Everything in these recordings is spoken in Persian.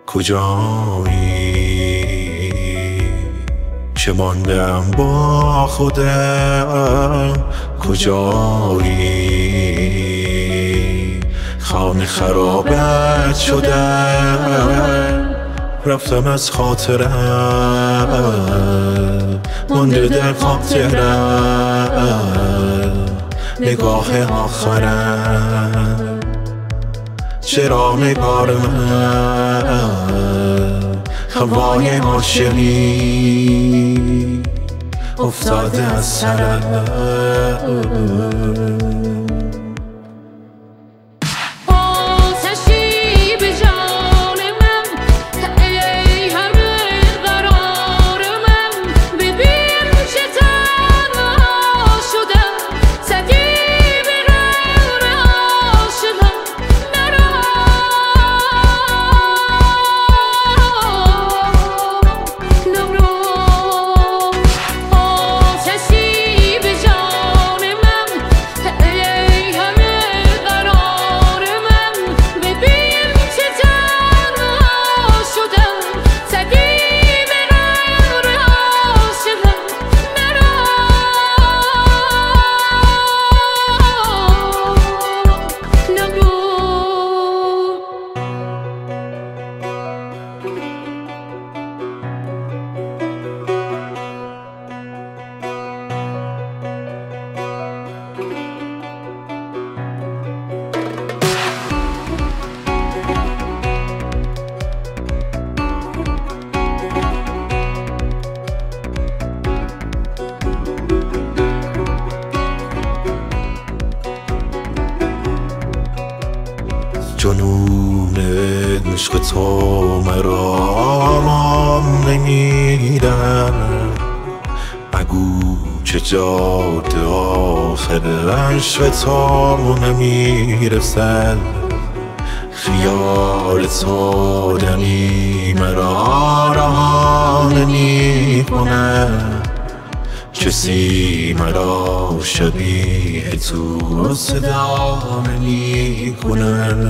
کجایی که ماندم با خودم؟ کجایی خانه خرابت شدم، رفتم از خاطرم، مانده در خاطرم نگاه آخرم. چرا نگار من هوای عاشقی افتاده از سرم؟ جنون عشق تو مرا آرام نمیدن، مگو که جاده آخرش به تو نمیرسد. خیال تو دمی مرا رها نمیکنه، کسی مرا شبیه تو صدا نمیکنه.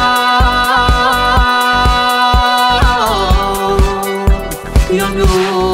No